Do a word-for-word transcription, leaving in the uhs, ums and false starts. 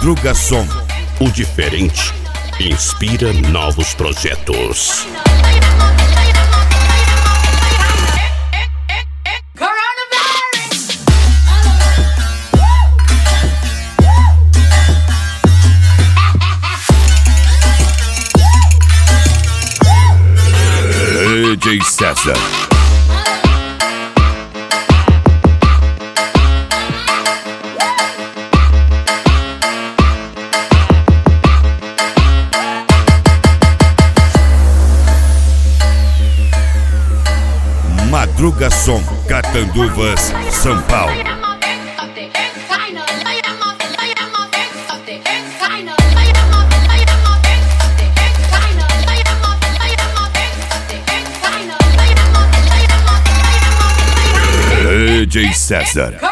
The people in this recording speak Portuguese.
Madruga Som, o diferente inspira novos projetos. D J César. Madruga Som, Catanduvas, São Paulo. D J César.